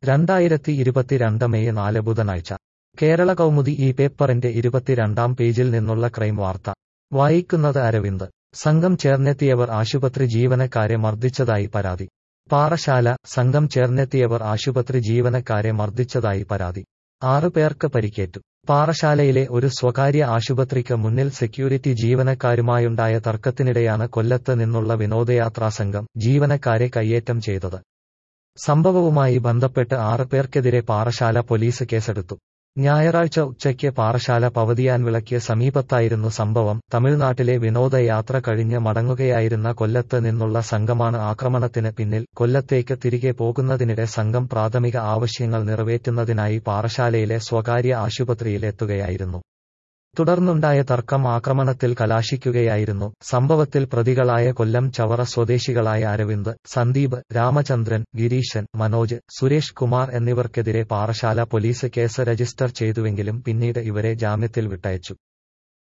2022 May 4 ബുധനാഴ്ച കേരള കൗമുദി ഈ പേപ്പറിന്റെ 22-ാം പേജിൽ നിന്നുള്ള ക്രൈം വാർത്ത വായിക്കുന്നത് അരവിന്ദ്. സംഘം ചേർന്നെത്തിയവർ ആശുപത്രി ജീവനക്കാരെ മർദ്ദിച്ചതായി പരാതി. പാറശാല. സംഘം ചേർന്നെത്തിയവർ ആശുപത്രി ജീവനക്കാരെ മർദ്ദിച്ചതായി പരാതി. 6 പേർക്ക് പരിക്കേറ്റു. പാറശാലയിലെ ഒരു സ്വകാര്യ ആശുപത്രിക്ക് മുന്നിൽ സെക്യൂരിറ്റി ജീവനക്കാരുമായുണ്ടായ തർക്കത്തിനിടെയാണ് കൊല്ലത്ത് നിന്നുള്ള വിനോദയാത്രാ സംഘം ജീവനക്കാരെ കയ്യേറ്റം ചെയ്തത്. സംഭവവുമായി ബന്ധപ്പെട്ട് 6 പേർക്കെതിരെ പാറശാല പോലീസ് കേസെടുത്തു. ഞായറാഴ്ച ഉച്ചയ്ക്ക് പാറശാല പവതിയാൻവിളയ്ക്ക് സമീപത്തായിരുന്നു സംഭവം. തമിഴ്നാട്ടിലെ വിനോദയാത്ര കഴിഞ്ഞ് മടങ്ങുകയായിരുന്ന കൊല്ലത്ത് നിന്നുള്ള സംഘമാണ് ആക്രമണത്തിന് പിന്നിൽ. കൊല്ലത്തേക്ക് തിരികെ പോകുന്നതിനിടെ സംഘം പ്രാഥമിക ആവശ്യങ്ങൾ നിറവേറ്റുന്നതിനായി പാറശാലയിലെ സ്വകാര്യ ആശുപത്രിയിൽ എത്തുകയായിരുന്നു. തുടർന്നുണ്ടായ തർക്കം ആക്രമണത്തിൽ കലാശിക്കുകയായിരുന്നു. സംഭവത്തിൽ പ്രതികളായ കൊല്ലം ചവറ സ്വദേശികളായ അരവിന്ദ്, സന്ദീപ്, രാമചന്ദ്രൻ, ഗിരീശൻ, മനോജ്, സുരേഷ് കുമാർ എന്നിവർക്കെതിരെ പാറശാല പോലീസ് കേസ് രജിസ്റ്റർ ചെയ്തുവെങ്കിലും പിന്നീട് ഇവരെ ജാമ്യത്തിൽ വിട്ടയച്ചു.